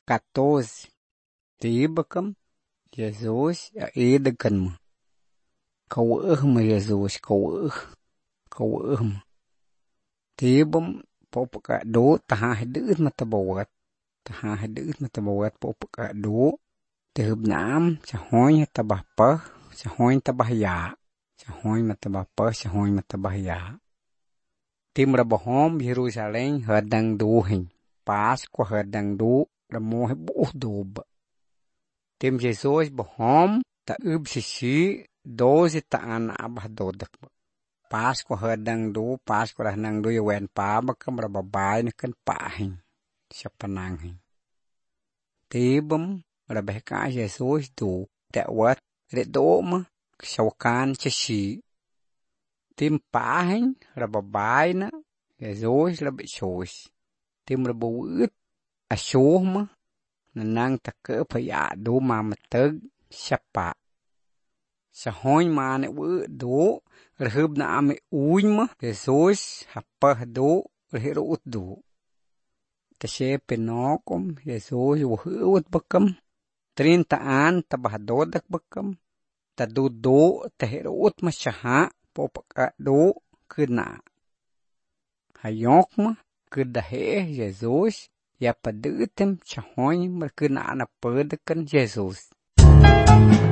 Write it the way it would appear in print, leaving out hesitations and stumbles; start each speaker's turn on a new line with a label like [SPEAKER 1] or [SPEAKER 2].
[SPEAKER 1] 14. Tibacam, Jesus a edacanma. Kawahma Jesus, kawahma. Tibam, popaka do, tahahidus matabawat. Tahahidus matabawat popaka do. Tihubnaam, sahoy tabahpah, sahoy tabahya. Sahoy matabahpah, sahoy matabahya. Timra bahom Jerusalém hadang duhin. Páscoa hadang du, ramohi buh duba. Tim Jesus bahom, ta ubsisi, 12 taan abah dodak. Páscoa hadang du, Páscoa hadang du yawen pabakam rababay nakan pahin. Siya pananghin. Tibam, rabahka Jesus du, dawat, redoma, sawakan chasi. Tim pahin, rababay na, Jesus rabitsos. Tim rabuwit, asyuhma, nanang takapaya do mamatag, sapa. Sahoy mane do, rahub na ame uima, Jesus hapah do, rahirut do. Tasye pinokom, Jesus wuhut bakam, 30 an tabahadodak bakam, tadudo tahirut masyaha, popaka do kena. Hayokma kedahe Jesus ya padutem chahoy merkena na pedekan Jesus.